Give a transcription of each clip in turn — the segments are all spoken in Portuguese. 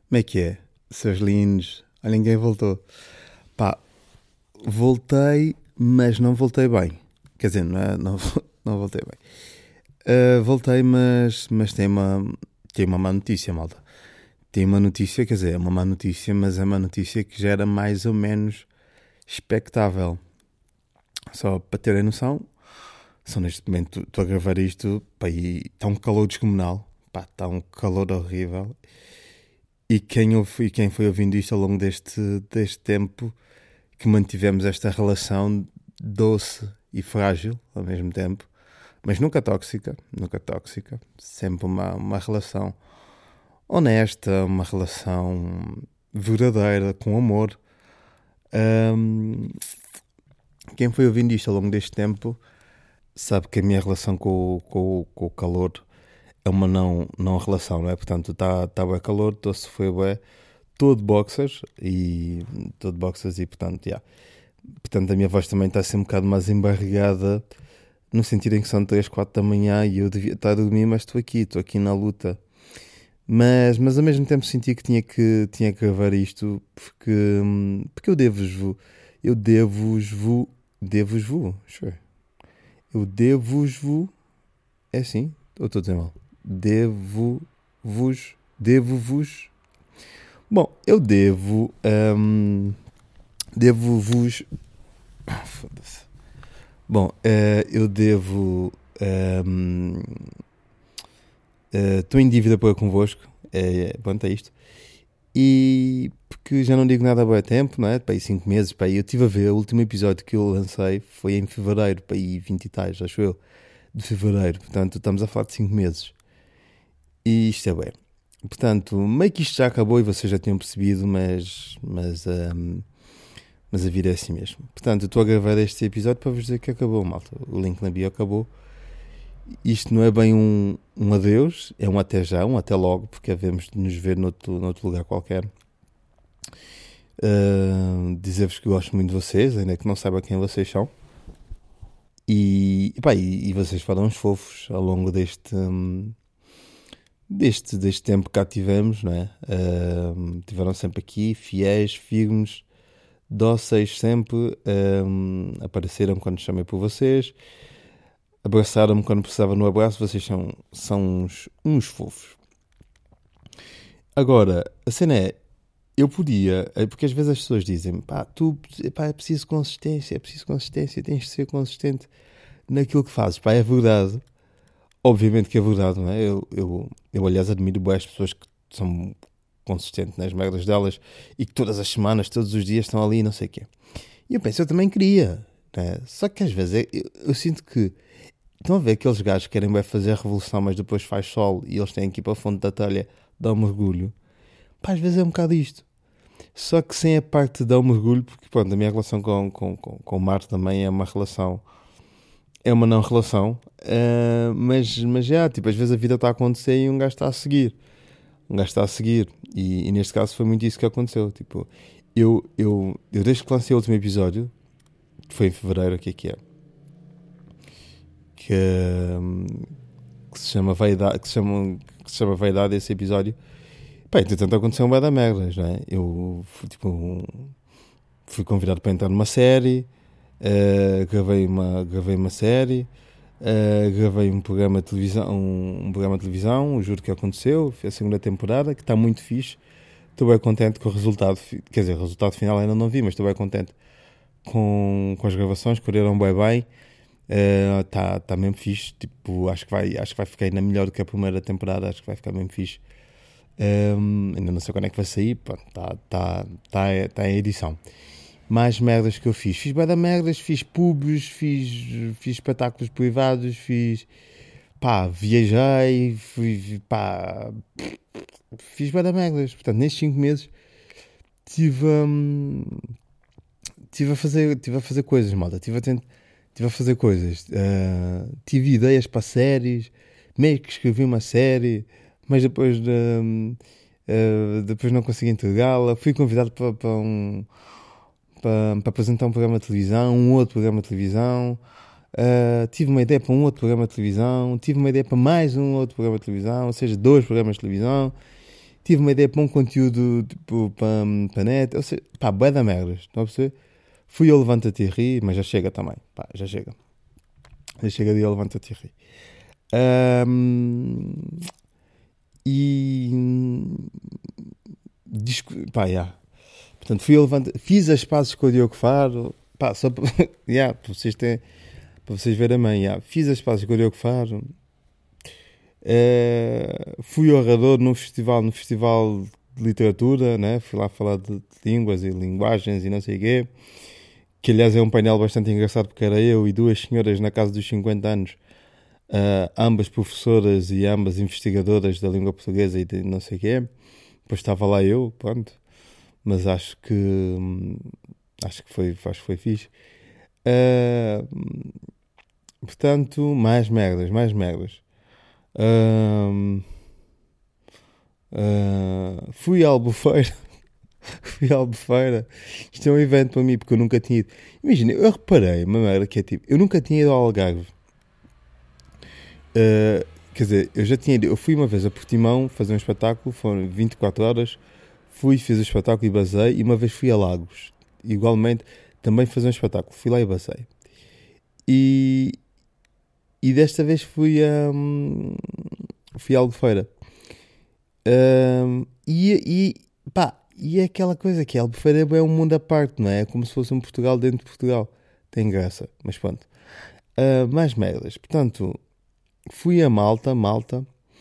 Como é que é? Seus lindos. Ah, ninguém voltou. Pá, voltei, mas não voltei bem. Quer dizer, não, não voltei bem. Voltei, mas tem uma má notícia, malta. Tem uma notícia, quer dizer, é uma má notícia, mas é uma notícia que já era mais ou menos expectável. Só para terem noção, só neste momento estou a gravar isto, pá, e está um calor descomunal. Pá, está um calor horrível. E quem foi ouvindo isto ao longo deste tempo que mantivemos esta relação doce e frágil ao mesmo tempo, mas nunca tóxica, sempre uma relação honesta, uma relação verdadeira, com amor. Ahm, Quem foi ouvindo isto ao longo deste tempo sabe que a minha relação com o calor é uma não relação, não é? Portanto, tá bem calor, estou a sofrer bué, todo boxers e portanto, yeah. Portanto, a minha voz também está a ser um bocado mais embarregada, no sentido em que são 3 4 da manhã e eu devia estar a dormir, mas estou aqui na luta. Mas ao mesmo tempo senti que tinha que gravar isto porque sure. Eu devo-vos, é assim? Ou estou a dizer mal? Devo-vos. Bom, devo-vos. Foda-se. Bom, eu devo. Estou em dívida para convosco. Pronto, é isto. E porque já não digo nada há bom tempo, não é? Para aí 5 meses. Para aí, eu estive a ver, o último episódio que eu lancei foi em fevereiro, para aí 20 e tais, acho eu, de fevereiro. Portanto, estamos a falar de 5 meses. E isto é bem. Portanto, meio que isto já acabou e vocês já tinham percebido, mas a vida é assim mesmo. Portanto, eu estou a gravar este episódio para vos dizer que acabou, malta. O link na bio acabou. Isto não é bem um adeus, é um até já, um até logo, porque havemos de nos ver noutro lugar qualquer. Dizer-vos que gosto muito de vocês, ainda que não saiba quem vocês são. E vocês foram uns fofos ao longo deste tempo que cá tivemos, não é? Tiveram sempre aqui, fiéis, firmes, dóceis sempre, apareceram quando chamei por vocês, abraçaram-me quando precisava no abraço, vocês são uns fofos. Agora, a cena é, eu podia, porque às vezes as pessoas dizem, pá, é preciso consistência, tens de ser consistente naquilo que fazes, pá, é verdade. Obviamente que é verdade, não é? Eu aliás, admiro bem as pessoas que são consistentes nas merdas delas e que todas as semanas, todos os dias estão ali e não sei o quê. E eu penso, eu também queria, né? Só que às vezes eu sinto que estão a ver aqueles gajos que querem bem fazer a revolução, mas depois faz sol e eles têm que ir para a fonte da telha dar um mergulho. Pá, às vezes é um bocado isto. Só que sem a parte de dar um mergulho, porque pronto, a minha relação com o mar também é uma relação. É uma não relação, mas já, tipo, às vezes a vida está a acontecer e um gajo está a seguir. Um gajo está a seguir. E neste caso foi muito isso que aconteceu. Tipo, eu desde que lancei o último episódio, que foi em fevereiro, que é? Que, hum, que se chama Vaidade, que se chama Vaidade esse episódio. Pá, entretanto aconteceu um bué da merdas, não é? Eu fui convidado para entrar numa série, gravei uma série, gravei um programa de televisão, juro que aconteceu, foi a segunda temporada, que está muito fixe. Estou bem contente com o resultado, quer dizer, o resultado final ainda não vi, mas estou bem contente com as gravações, correram bem. Tá mesmo fixe, tipo, acho que vai ficar ainda melhor do que a primeira temporada, acho que vai ficar mesmo fixe. Ainda não sei quando é que vai sair, pronto, tá em edição. Mais merdas que eu fiz bué da merdas, fiz pubs, fiz espetáculos privados, viajei, fiz bué da merdas. Portanto, nestes 5 meses tive, tive a fazer coisas, malta, tive a fazer coisas. Tive ideias para séries, meio que escrevi uma série, mas depois não consegui entregá-la. Fui convidado para apresentar um programa de televisão, um outro programa de televisão. Tive uma ideia para um outro programa de televisão, tive uma ideia para mais um outro programa de televisão, ou seja, 2 programas de televisão. tive uma ideia para um conteúdo tipo, para net, ou seja, pá, bué da merdas, estão a perceber? Fui ao Levanta-te e ri, mas já chega também, pá, já chega. Já chega de ao Levanta-te e ri. Ahm, e pá, yeah. Portanto, fui ao fiz as pazes com o Diogo Faro, pá, só para, yeah, para vocês verem a mãe, yeah. Fiz as pazes com o Diogo Faro. Fui orador no festival de literatura, né? Fui lá falar de línguas e linguagens e não sei o quê. Que aliás é um painel bastante engraçado porque era eu e duas senhoras na casa dos 50 anos, ambas professoras e ambas investigadoras da língua portuguesa e de não sei o quê. Depois estava lá eu, pronto. Mas acho que foi fixe. Ah, Portanto, mais merdas, mais merdas. Ahm, Fui à Albufeira. Fui à Albufeira. Isto é um evento para mim porque eu nunca tinha ido. Imagina, eu reparei uma merda que é tipo, eu nunca tinha ido ao Algarve. Ah, Quer dizer, eu já tinha ido. Eu fui uma vez a Portimão fazer um espetáculo, foram 24 horas. Fui, fiz o espetáculo e basei. E uma vez fui a Lagos. Igualmente, também fazer um espetáculo. Fui lá e basei. E, e desta vez fui a Albufeira. Pá, e é aquela coisa que a Albufeira é um mundo à parte, não é? É como se fosse um Portugal dentro de Portugal. Tem graça, mas pronto. Mais merdas. Portanto, fui a Malta,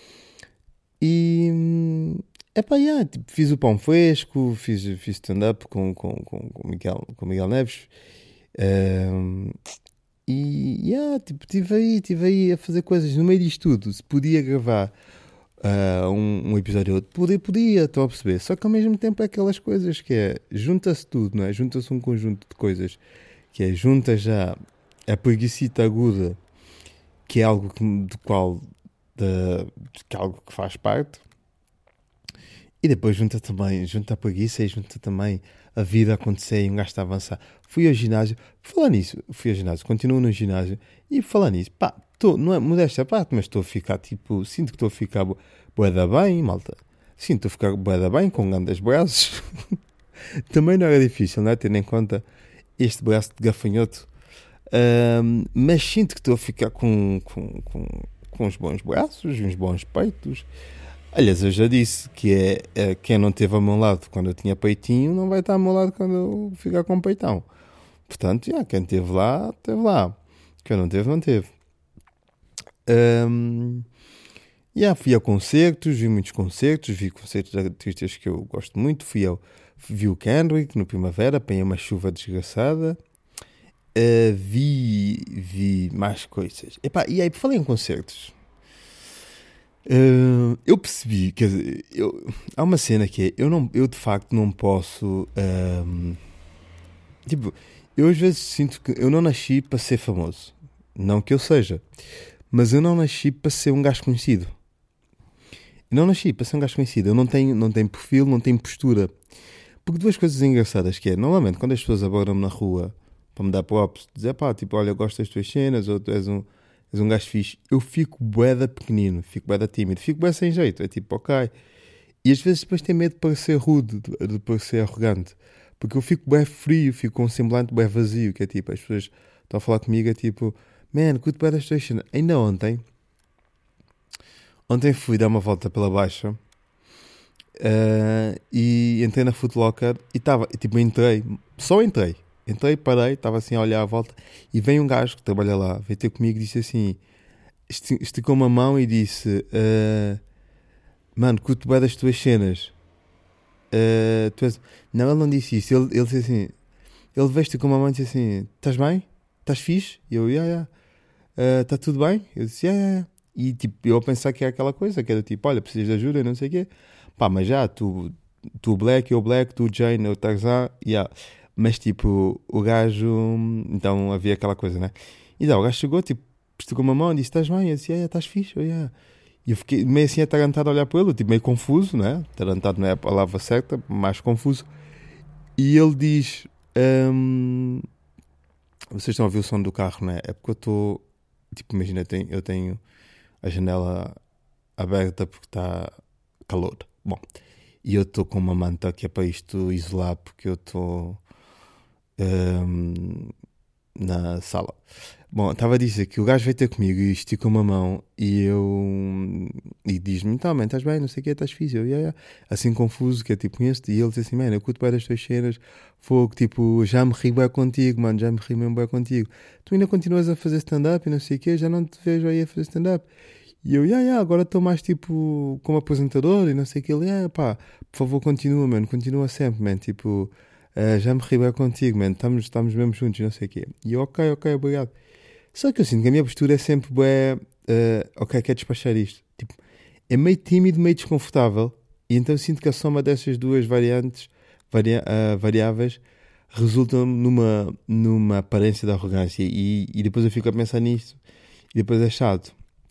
e. Epá, yeah, tipo, fiz o pão fresco, fiz stand-up com o Miguel Neves. Ahm, tipo, estive aí a fazer coisas no meio disto tudo. Se podia gravar um episódio ou outro, podia, estão a perceber. Só que ao mesmo tempo é aquelas coisas que é, junta-se tudo, não é? Junta-se um conjunto de coisas que é, junta já a preguicita aguda, que é algo que é algo que faz parte, e depois junta a preguiça e junta também a vida a acontecer e um gajo está a avançar. Fui ao ginásio, por falar nisso, fui ao ginásio, continuo no ginásio, e por falar nisso, pá, não é modéstia à parte, mas estou a ficar tipo, sinto que estou a ficar bué da bem, malta. Sinto a ficar bué da bem, com grandes braços. Também não era difícil, não é? Tendo em conta este braço de gafanhoto. Mas sinto que estou a ficar com uns bons braços, uns bons peitos. Aliás, eu já disse que quem não teve ao meu lado quando eu tinha peitinho não vai estar ao meu lado quando eu ficar com peitão. Portanto, quem teve lá, teve lá. Quem não teve, não teve. Fui a concertos, vi muitos concertos, vi concertos de artistas que eu gosto muito. Vi o Kendrick no Primavera, apanhei uma chuva desgraçada. Vi mais coisas. Epá, e aí, falei em concertos. Eu percebi, quer dizer, há uma cena que é, eu de facto não posso. Tipo, eu às vezes sinto que eu não nasci para ser famoso. Não que eu seja, mas eu não nasci para ser um gajo conhecido. Eu não nasci para ser um gajo conhecido. Eu não tenho perfil, não tenho postura. Porque duas coisas engraçadas que é, normalmente quando as pessoas abordam-me na rua para me dar props, dizer pá, tipo, olha, eu gosto das tuas cenas, ou tu és um gajo fixe, eu fico bué da pequenino, fico bué da tímido, fico bué sem jeito, é tipo, ok. E às vezes depois tenho medo de parecer rude, de parecer arrogante, porque eu fico bué frio, fico com um semblante bué vazio, que é tipo, as pessoas estão a falar comigo, é tipo, man, curto bué das tuas cenas. Ainda ontem fui dar uma volta pela Baixa, e entrei na Foot Locker e estava, tipo, só entrei, parei, estava assim a olhar à volta e vem um gajo que trabalha lá, veio ter comigo e disse assim, esticou uma mão e disse, mano, curto bem das tuas cenas. Não, ele não disse isso, ele disse assim, ele veio esticou uma mão e disse assim, estás bem? Estás fixe? E eu, yeah. Está tudo bem? Eu disse, yeah. E tipo, eu a pensar que é aquela coisa, que era tipo, olha, precisas de ajuda, não sei o quê. Pá, mas já, tu Black, eu Black, tu Jane, eu Tarzan, yeah. Mas tipo, o gajo, então havia aquela coisa, né? E então, o gajo chegou, tipo, esticou uma mão e disse, estás bem? Eu disse, estás fixe, yeah. E eu fiquei meio assim atarantado a olhar para ele, tipo, meio confuso, né? Atarantado não é a palavra certa, mais confuso. E ele diz, vocês estão a ouvir o som do carro, né? É porque eu estou, tipo, imagina, eu tenho a janela aberta porque está calor. Bom, e eu estou com uma manta que é para isto isolar, porque eu estou na sala. Bom, estava a dizer que o gajo veio ter comigo e esticou uma mão e eu. E diz-me: então, man, estás bem? Não sei o que, estás fixe. Eu, yeah, yeah. Assim confuso, que é tipo, conheço-te. E ele diz assim: man, eu curto bem das tuas cenas. Fogo, tipo, já me ri bem contigo, mano, já me ri mesmo bem contigo. Tu ainda continuas a fazer stand-up e não sei o que, já não te vejo aí a fazer stand-up. E eu, yeah, yeah, agora estou mais tipo como apresentador e não sei o que. Ele, yeah, pá, por favor, continua, mano, continua sempre, man. Tipo, já me ri bem contigo, man, estamos mesmo juntos, não sei o quê. E eu, ok, obrigado. Só que eu sinto que a minha postura é sempre, bué, ok, quero despachar isto. Tipo, é meio tímido, meio desconfortável. E então eu sinto que a soma dessas duas variantes, variáveis, resulta numa aparência de arrogância. E depois eu fico a pensar nisto. E depois é chato.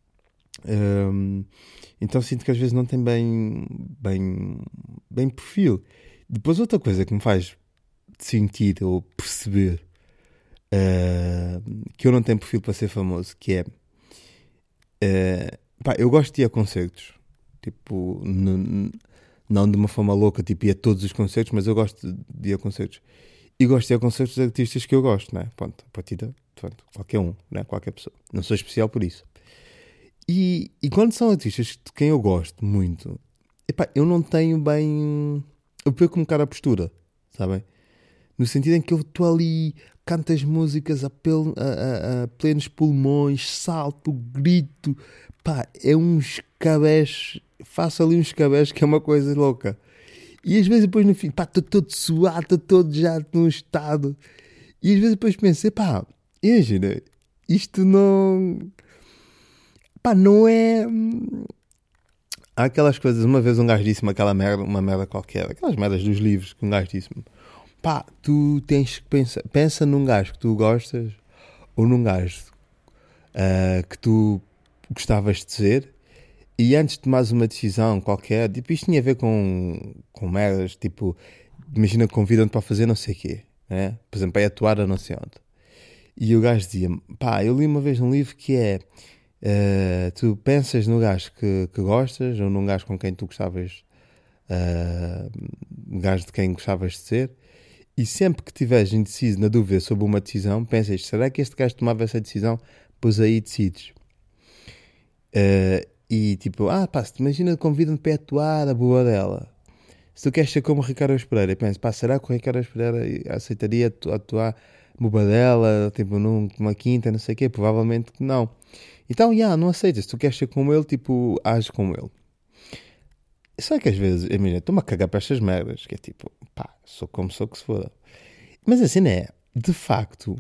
Então sinto que às vezes não tem bem perfil. Depois outra coisa que me faz sentir ou perceber que eu não tenho perfil para ser famoso, que é pá, eu gosto de ir a concertos, tipo, não de uma forma louca, tipo, ir a todos os concertos, mas eu gosto de ir a concertos. E gosto de ir a concertos de artistas que eu gosto, né? Pronto, a partir de pronto, qualquer um, né? Qualquer pessoa. Não sou especial por isso. E quando são artistas de quem eu gosto muito, epá, eu não tenho bem. Eu perco um bocado a postura, sabem? No sentido em que eu estou ali, canto as músicas a plenos pulmões, salto, grito, pá, é uns cabés, faço ali uns cabés que é uma coisa louca. E às vezes depois no fim, pá, estou todo suado, estou todo já num estado. E às vezes depois penso, pá, imagina, isto não. Pá, não é. Há aquelas coisas, uma vez um gajo disse-me aquela merda, uma merda qualquer, aquelas merdas dos livros que um gajo disse-me. Pá, tu tens que pensar, pensa num gajo que tu gostas ou num gajo que tu gostavas de ser e antes de tomares uma decisão qualquer, tipo, isto tinha a ver com merdas, tipo, imagina que convidam-te para fazer não sei o quê, né? Por exemplo, é atuar a não sei onde. E o gajo dizia-me, pá, eu li uma vez um livro que é tu pensas no gajo que gostas ou num gajo com quem tu gostavas, um gajo de quem gostavas de ser, e sempre que estiveres indeciso na dúvida sobre uma decisão, pensas, será que este gajo tomava essa decisão? Pois aí decides. E tipo, pá, se te imagina, convidam-te para atuar a boa dela. Se tu queres ser como o Ricardo Pereira, pensa, pá, será que o Ricardo Pereira aceitaria atuar Bobadela, tipo, numa quinta, não sei o quê? Provavelmente que não. Então, não aceitas. Se tu queres ser como ele, tipo, age como ele. Só que às vezes, imagina, estou-me a cagar para estas merdas, que é tipo, pá, sou como sou que se foda. Mas assim, não é? De facto,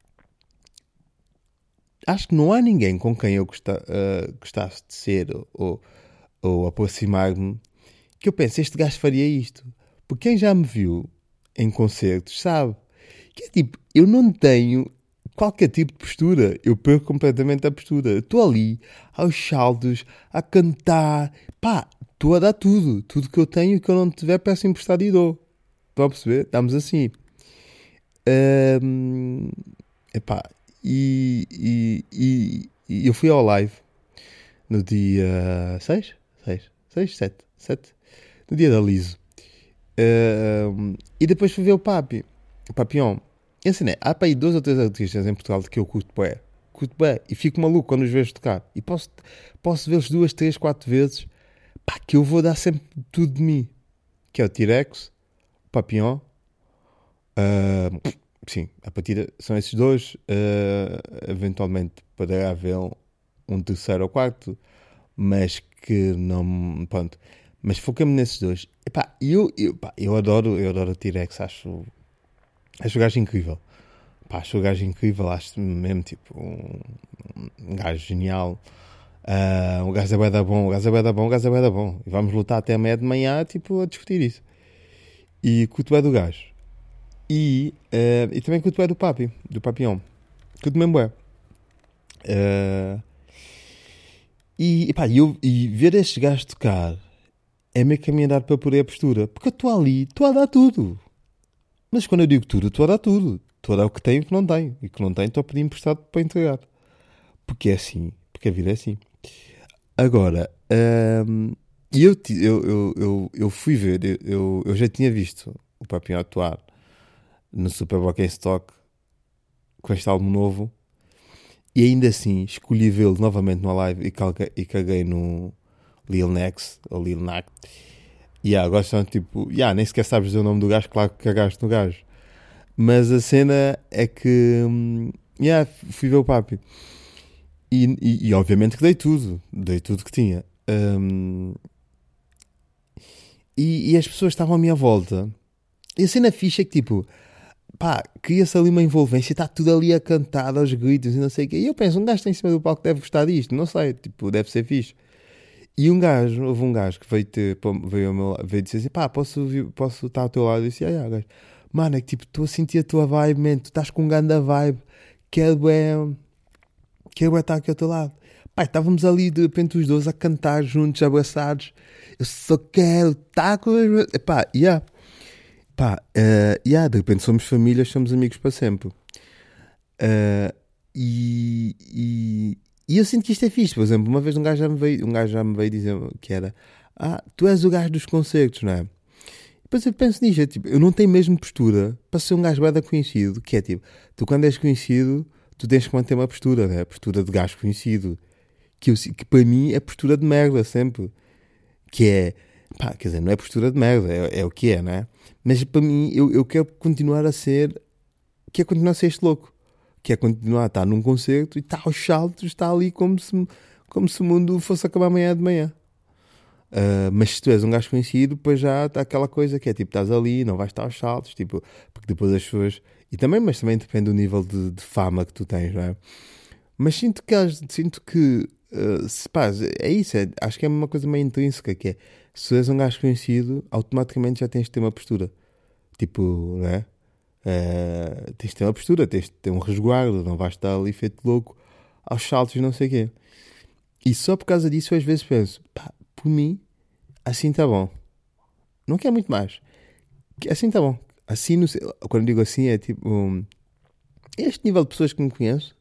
acho que não há ninguém com quem eu gostasse de ser ou aproximar-me que eu pense, este gajo faria isto. Porque quem já me viu em concertos sabe que é tipo, eu não tenho qualquer tipo de postura. Eu perco completamente a postura. Estou ali, aos saltos, a cantar. Pá, estou a dar tudo. Tudo que eu tenho e que eu não tiver, peço emprestado e dou. Estão a perceber? Estamos assim. Epá, e eu fui ao live no dia 7, no dia da Liso. E depois fui ver o Papião. E assim, né? Há para aí 2 ou 3 artistas em Portugal que eu curto bué, e fico maluco quando os vejo tocar. E posso vê-los 2, 3, 4 vezes, pá, que eu vou dar sempre tudo de mim. Que é o T-Rex, o Papião, sim, a partida são esses dois. Eventualmente poderá haver um terceiro ou quarto, mas que não. Pronto. Mas foca-me nesses dois. Epá, eu adoro o T-Rex, acho o gajo incrível. Pá, acho o gajo incrível, acho mesmo tipo um gajo genial. O gajo é bué da bom, o gajo é bué da bom, o gajo é bué da bom. E vamos lutar até a meia de manhã, tipo, a discutir isso. E curto bué do gajo. E também curto bué do Papião. Curto mesmo bué. E ver estes gajos tocar é meio que a minha dar para pôr a postura. Porque eu estou ali, estou a dar tudo. Mas quando eu digo tudo, estou a dar tudo. Estou a dar o que tenho e o que não tenho. E o que não tenho estou a pedir emprestado para entregar. Porque é assim. Porque a vida é assim. Agora, E eu fui ver, eu já tinha visto o Papinho atuar no Super Bowl Stock com este álbum novo e ainda assim escolhi vê-lo novamente numa live e caguei no Lil Nex, ou Lil Nas. E agora estão tipo, nem sequer sabes dizer o nome do gajo, claro que cagaste no gajo. Mas a cena é que, fui ver o Papi. E obviamente que dei tudo que tinha. E as pessoas estavam à minha volta. E a cena fixa é que tipo, pá, cria-se ali uma envolvência, está tudo ali a cantar aos gritos e não sei o quê. E eu penso, um gajo está em cima do palco deve gostar disto, não sei, tipo, deve ser fixe. E houve um gajo que veio dizer assim, pá, posso estar ao teu lado? Eu disse, gajo. Mano, é que tipo, estou a sentir a tua vibe, man, tu estás com um ganda vibe, que é bué estar aqui ao teu lado. Pá, estávamos ali de repente os dois a cantar juntos, abraçados. Eu só quero estar com os... Pá, de repente somos família, somos amigos para sempre. Uh, e eu sinto que isto é fixe. Por exemplo, uma vez um gajo já me veio dizer que era tu és o gajo dos concertos, não é? Depois eu penso nisto, tipo, eu não tenho mesmo postura para ser um gajo bem conhecido, que é tipo, tu quando és conhecido, tu tens que manter uma postura, né? A postura de gajo conhecido, que para mim é postura de merda sempre, que é, pá, quer dizer, não é postura de merda, é o que é, não é? Mas para mim, eu quero continuar a ser, quero continuar a ser este louco, que é continuar a estar num concerto e estar aos saltos, está ali como se o mundo fosse acabar amanhã de manhã. Mas se tu és um gajo conhecido, depois já está aquela coisa que é tipo, estás ali, não vais estar aos saltos, tipo, porque depois as pessoas. Mas também depende do nível de fama que tu tens, não é? Mas sinto que pá, é isso, acho que é uma coisa meio intrínseca, que é se tu és um gajo conhecido, automaticamente já tens de ter uma postura. Tipo, não é? Tens de ter uma postura, tens de ter um resguardo, não vais estar ali feito louco aos saltos e não sei o quê. E só por causa disso eu às vezes penso, pá, por mim, assim está bom. Não quer muito mais. Assim está bom. Assim, quando digo assim, é tipo. Este nível de pessoas que me conheço,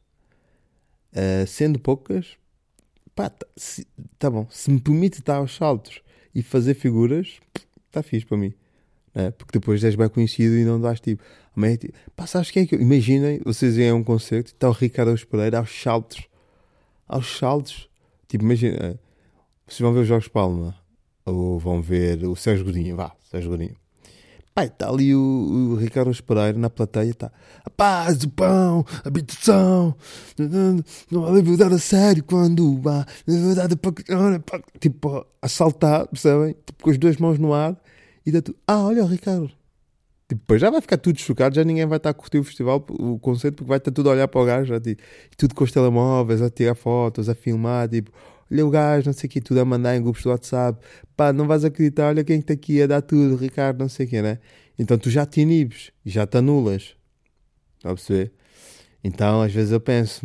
sendo poucas, pá, tá bom. Se me permite estar aos saltos e fazer figuras, está fixe para mim. Né? Porque depois és bem conhecido e não dás tipo. Pá, sabes quem é que eu. Imaginem, vocês irem a um concerto e está o Ricardo Pereira aos saltos. Aos saltos. Tipo, imagina. Vocês vão ver os Jogos de Palma. Ou vão ver o Sérgio Godinho. Sérgio Godinho. Pai, está ali o Ricardo Pereira na plateia, está a paz, o pão, a habitação, não há liberdade a sério quando há liberdade para... Tipo, a saltar, percebem? Tipo, com as duas mãos no ar e dá tudo. Olha o Ricardo. Tipo, depois já vai ficar tudo chocado, já ninguém vai estar a curtir o festival, o concerto, porque vai estar tudo a olhar para o gajo, já, tipo, tudo com os telemóveis, a tirar fotos, a filmar, tipo, olha o gajo, não sei o quê, tudo a mandar em grupos do WhatsApp, pá, não vais acreditar, olha quem está aqui a dar tudo, Ricardo, não sei o quê, né? Então tu já te inibes, e já te anulas, está a perceber? Então às vezes eu penso,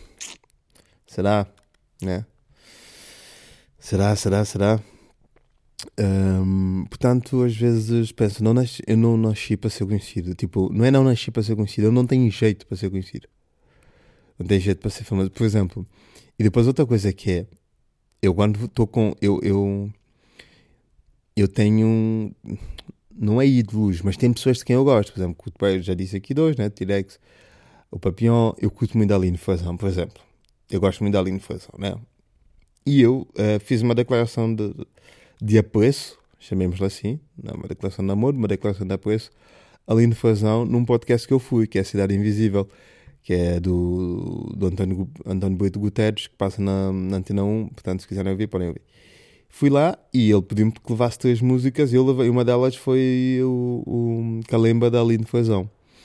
será, né? Será? Portanto, às vezes penso, eu não nasci para ser conhecido. Tipo, não nasci para ser conhecido, eu não tenho jeito para ser conhecido. Não tenho jeito para ser famoso, por exemplo. E depois outra coisa que é, eu quando estou com. Eu tenho. Não é ídolos, mas tem pessoas de quem eu gosto. Por exemplo, eu já disse aqui dois, né? T-Rex, o Papillon, eu curto muito da Aline Fazão, por exemplo. Eu gosto muito da Aline Fazão, né? E eu fiz uma declaração de apreço, chamemos-lhe assim, não é uma declaração de amor, uma declaração de apreço, Aline Fazão, num podcast que eu fui, que é a Cidade Invisível, que é do António Brito Guterres, que passa na Antena 1, portanto, se quiserem ouvir, podem ouvir. Fui lá e ele pediu-me que levasse 3 músicas e eu levei, uma delas foi o Calemba da Aline Fazão.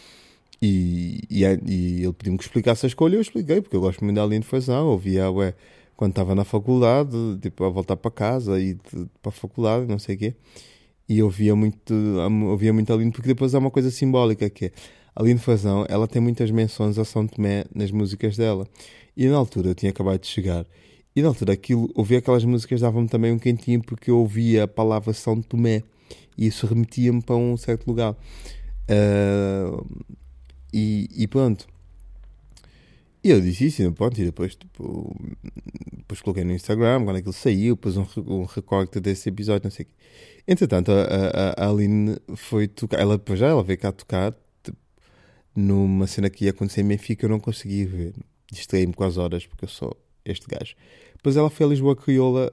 E ele pediu-me que explicasse a escolha, eu expliquei, porque eu gosto muito da Aline Fazão, ouvia, quando estava na faculdade, tipo, a voltar para casa e para a faculdade, não sei o quê. E eu ouvia muito a Aline, porque depois há uma coisa simbólica que é, a Aline Fazão, ela tem muitas menções a São Tomé nas músicas dela. E na altura eu tinha acabado de chegar. E na altura ouvir aquelas músicas dava-me também um quentinho, porque eu ouvia a palavra São Tomé. E isso remetia-me para um certo lugar. E pronto. E eu disse isso, e pronto, e depois, tipo, depois coloquei no Instagram, quando aquilo saiu, pus um recorte desse episódio, não sei o quê. Entretanto, a Aline foi tocar, ela depois já, ela veio cá tocar, tipo, numa cena que ia acontecer em Benfica, eu não consegui ver, distraí-me com as horas, porque eu sou este gajo. Depois ela foi a Lisboa Crioula,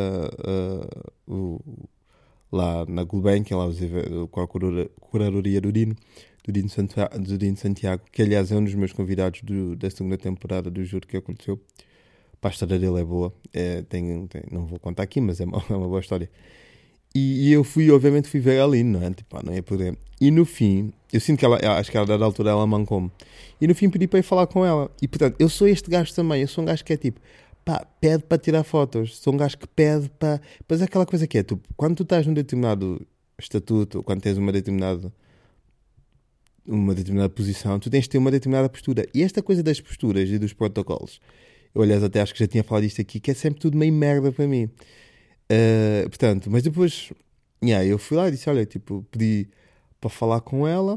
lá na Gulbenkian, lá com a curadoria do Dino Santiago, que aliás é um dos meus convidados da segunda temporada do Juro que aconteceu. Pá, a história dele é boa, não vou contar aqui, mas é uma, é uma boa história. E eu obviamente fui ver a Aline, não é? Tipo, não ia poder. E no fim, eu sinto que ela, acho que a dada altura ela mancou-me. E no fim pedi para ir falar com ela. E portanto, eu sou este gajo também, eu sou um gajo que é tipo, pá, pede para tirar fotos. Sou um gajo que pede para. Pois é aquela coisa que é, tu, quando tu estás num determinado estatuto, ou quando tens uma determinada posição, tu tens de ter uma determinada postura. E esta coisa das posturas e dos protocolos, eu aliás até acho que já tinha falado isto aqui, que é sempre tudo meio merda para mim. Portanto, mas depois, eu fui lá e disse, olha, tipo, pedi para falar com ela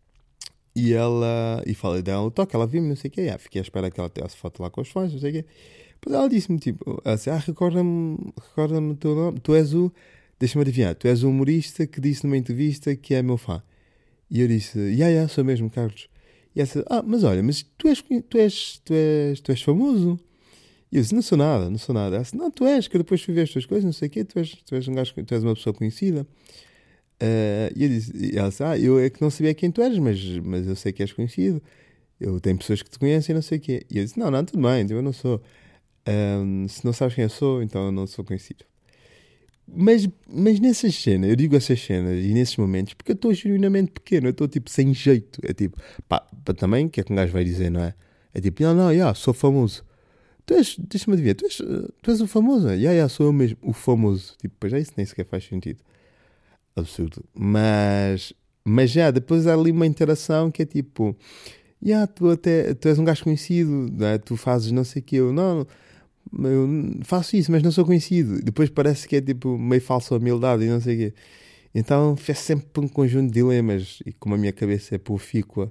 e falei dela no toque, ela viu-me, não sei o quê, fiquei à espera que ela tivesse foto lá com os fãs, não sei o quê. Depois ela disse-me, tipo, ela disse, recorda-me o teu nome, deixa-me adivinhar, tu és o humorista que disse numa entrevista que é meu fã. E eu disse, sou mesmo, Carlos. E ela disse, mas olha, mas tu és famoso. E eu disse, não sou nada, não sou nada. Ela disse, não, tu és, que eu depois fui ver as tuas coisas, não sei o quê, tu és um gajo, tu és uma pessoa conhecida. E ela disse, eu é que não sabia quem tu eras, mas eu sei que és conhecido. Eu tenho pessoas que te conhecem, não sei o quê. E eu disse, não, tudo bem, eu não sou. Se não sabes quem eu sou, então eu não sou conhecido. Mas nessas cenas, eu digo essas cenas e nesses momentos, porque eu estou genuinamente pequeno, eu estou tipo sem jeito. É tipo, pá, também, o que é que um gajo vai dizer, não é? É tipo, sou famoso. Deixa-me adivinhar, tu és o famoso? Sou eu mesmo, o famoso. Tipo, pois isso nem sequer faz sentido. Absurdo. Mas depois há ali uma interação que é tipo, tu és um gajo conhecido, não é? Tu fazes não sei o que, eu faço isso, mas não sou conhecido. Depois parece que é tipo meio falsa humildade e não sei o quê. Então fez sempre um conjunto de dilemas e como a minha cabeça é profícua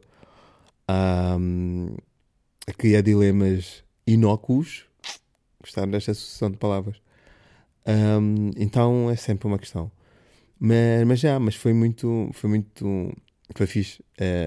a criar dilemas inócuos, gostaram desta sucessão de palavras, então é sempre uma questão. Mas foi fixe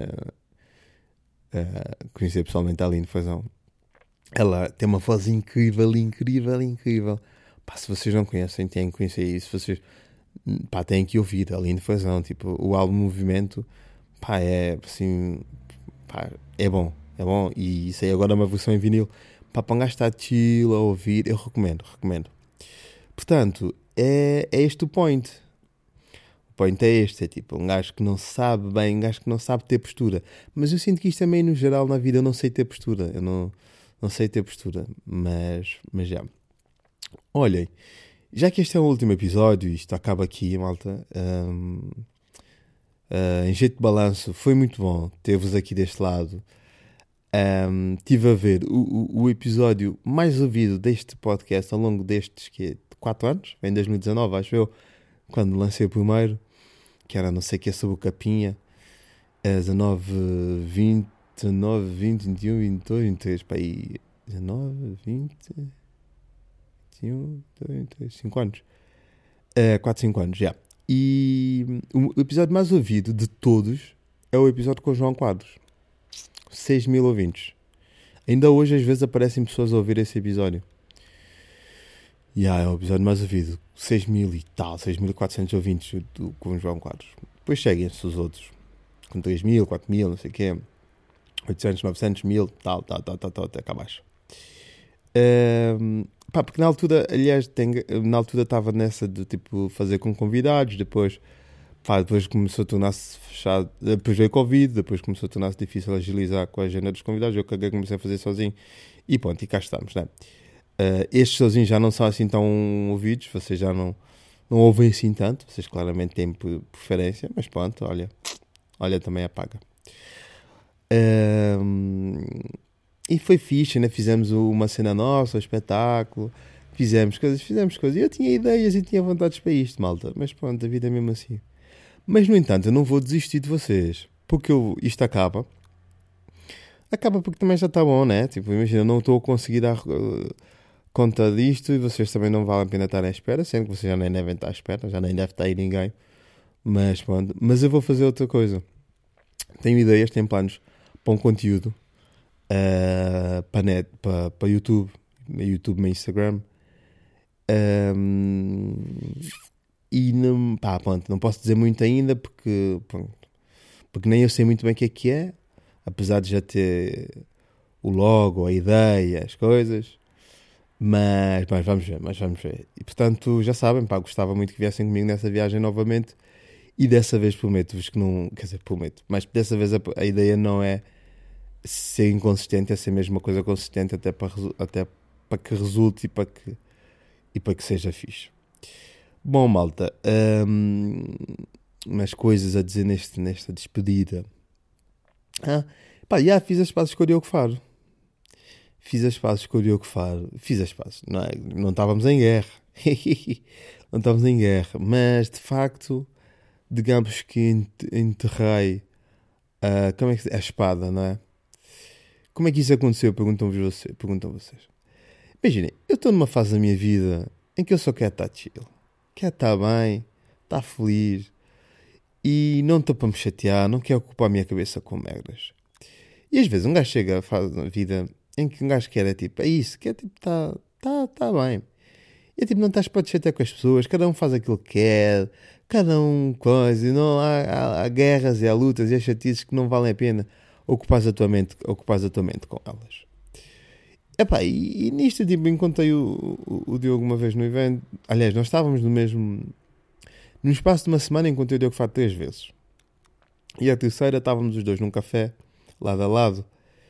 conhecer pessoalmente a Aline Fazão. Ela tem uma voz incrível, incrível, incrível. Pá, se vocês não conhecem, têm que conhecer isso. Vocês, pá, têm que ouvir a Aline Fazão. Tipo, o álbum Movimento, pá, é assim, pá, é bom. É bom. E isso aí agora é uma versão em vinil. Pá, para um gajo estar chill a ouvir, eu recomendo. Portanto, é este o point. O point é este, é tipo, um gajo que não sabe bem, um gajo que não sabe ter postura. Mas eu sinto que isto também, no geral, na vida, eu não sei ter postura. Eu não sei ter postura, mas já. Olhem, já que este é o último episódio, isto acaba aqui, malta. Em jeito de balanço, foi muito bom ter-vos aqui deste lado. Tive a ver o episódio mais ouvido deste podcast ao longo destes 4 anos, em 2019, acho eu, quando lancei o primeiro, que era não sei o que, sobre o Capinha, 19, 20, 19, 20, 21, 22, 23, para aí, 19, 20, 21, 22, 5 anos. 4, 5 anos, já. E o episódio mais ouvido de todos é o episódio com o João Quadros. 6.000 ouvintes. Ainda hoje, às vezes, aparecem pessoas a ouvir esse episódio. É o episódio mais ouvido. 6.000 e tal, 6.400 ouvintes com o João Quadros. Depois seguem-se os outros. Com 3.000, 4.000, não sei o quê. 800, 900, 1.000, tal, até cá abaixo. Porque na altura, aliás, na altura estava nessa de tipo fazer com convidados, depois começou a tornar-se fechado, depois veio Covid, depois começou a tornar-se difícil agilizar com a agenda dos convidados, eu comecei a fazer sozinho e pronto, e cá estamos, né? Estes sozinhos já não são assim tão ouvidos, vocês já não ouvem assim tanto, vocês claramente têm preferência, mas pronto, olha também apaga. E foi fixe, né? Fizemos uma cena nossa, um espetáculo, fizemos coisas. E eu tinha ideias e tinha vontades para isto, malta. Mas pronto, a vida é mesmo assim. Mas, no entanto, eu não vou desistir de vocês. Porque isto acaba. acaba porque também já está bom, né? Tipo, imagina, não estou a conseguir dar conta disto e vocês também não vale a pena estar à espera, sendo que vocês já nem devem estar à espera, já nem deve estar aí ninguém. Mas pronto, mas eu vou fazer outra coisa. Tenho ideias, tenho planos para um conteúdo para YouTube, Instagram. E não, pá, pronto, não posso dizer muito ainda porque, pronto, porque nem eu sei muito bem o que é, apesar de já ter o logo, a ideia, as coisas. Mas vamos ver. E portanto, já sabem, pá, gostava muito que viessem comigo nessa viagem novamente. E dessa vez prometo-vos que não, quer dizer, prometo, mas dessa vez a ideia não é ser inconsistente, é ser mesmo uma coisa consistente até para que resulte e para que seja fixe. Bom, malta, umas coisas a dizer nesta despedida. Pá, já fiz as pazes com o Diogo Faro. Fiz as pazes, não é? Não estávamos em guerra. Não estávamos em guerra, mas de facto, digamos que enterrei como é que a espada, não é? Como é que isso aconteceu? Perguntam vocês. Imaginem, eu estou numa fase da minha vida em que eu só quero estar chill. Quero estar bem, estar feliz e não estou para me chatear, não quero ocupar a minha cabeça com merdas. E às vezes um gajo chega a fase da vida em que um gajo quer, é tipo, é isso, que é tipo, tá bem. E é tipo, não estás para te chatear com as pessoas, cada um faz aquilo que quer, cada um coisa, e não há guerras e há lutas e há chatices que não valem a pena ocupares a tua mente com elas. Epá, e nisto, tipo, encontrei o Diogo uma vez no evento. Aliás, nós estávamos no espaço de uma semana, encontrei o Diogo Faro 3 vezes. E a terceira estávamos os dois num café, lado a lado,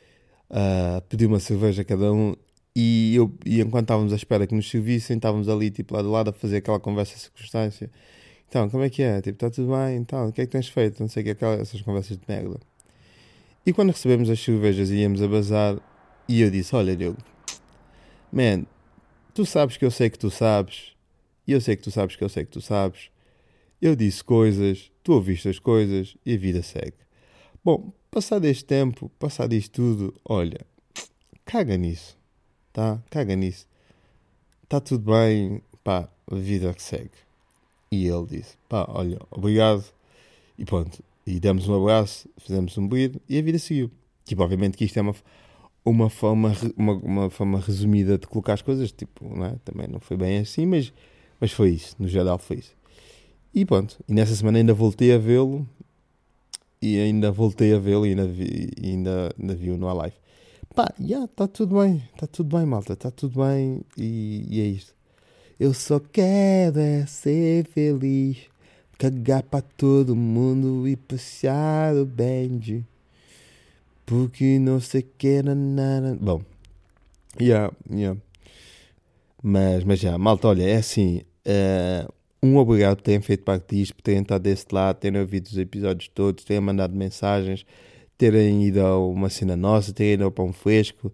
pedi uma cerveja a cada um. E enquanto estávamos à espera que nos servissem, estávamos ali, tipo, lado a lado, a fazer aquela conversa de circunstância. Então, como é que é? Tipo, está tudo bem? Então, o que é que tens feito? Não sei o que, essas conversas de merda. E quando recebemos as cervejas e íamos a bazar, e eu disse, olha, Diogo, man, tu sabes que eu sei que tu sabes, e eu sei que tu sabes que eu sei que tu sabes. Eu disse coisas, tu ouviste as coisas, e a vida segue. Bom, passado este tempo, passado isto tudo, olha, caga nisso, tá? Caga nisso. Está tudo bem, pá, a vida que segue. E ele disse, pá, olha, obrigado. E pronto, e demos um abraço, fizemos um beber e a vida seguiu. Tipo, obviamente que isto é uma forma resumida de colocar as coisas, tipo, não é? Também não foi bem assim, mas foi isso, no geral foi isso. E pronto, e nessa semana ainda voltei a vê-lo e ainda vi-o no live. Pá, está tudo bem, malta, está tudo bem e é isto. Eu só quero é ser feliz, cagar para todo mundo e passear o band, porque não sei que nada. Bom, mas já, malta, olha, é assim, um obrigado por terem feito parte disto, por terem estado desse lado, terem ouvido os episódios todos, terem mandado mensagens, terem ido a uma cena nossa, terem ido ao Pão Fresco.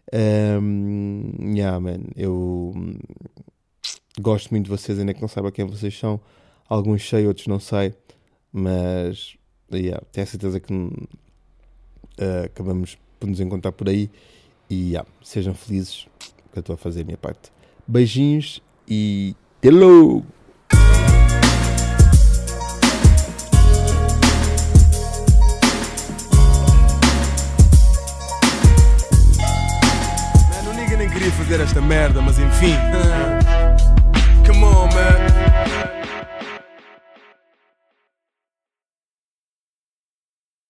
Man, eu gosto muito de vocês, ainda que não saiba quem vocês são. Alguns sei, outros não sei, mas tenho certeza que acabamos por nos encontrar por aí. E sejam felizes, que eu estou a fazer a minha parte. Beijinhos e hello! Fazer esta merda, mas enfim.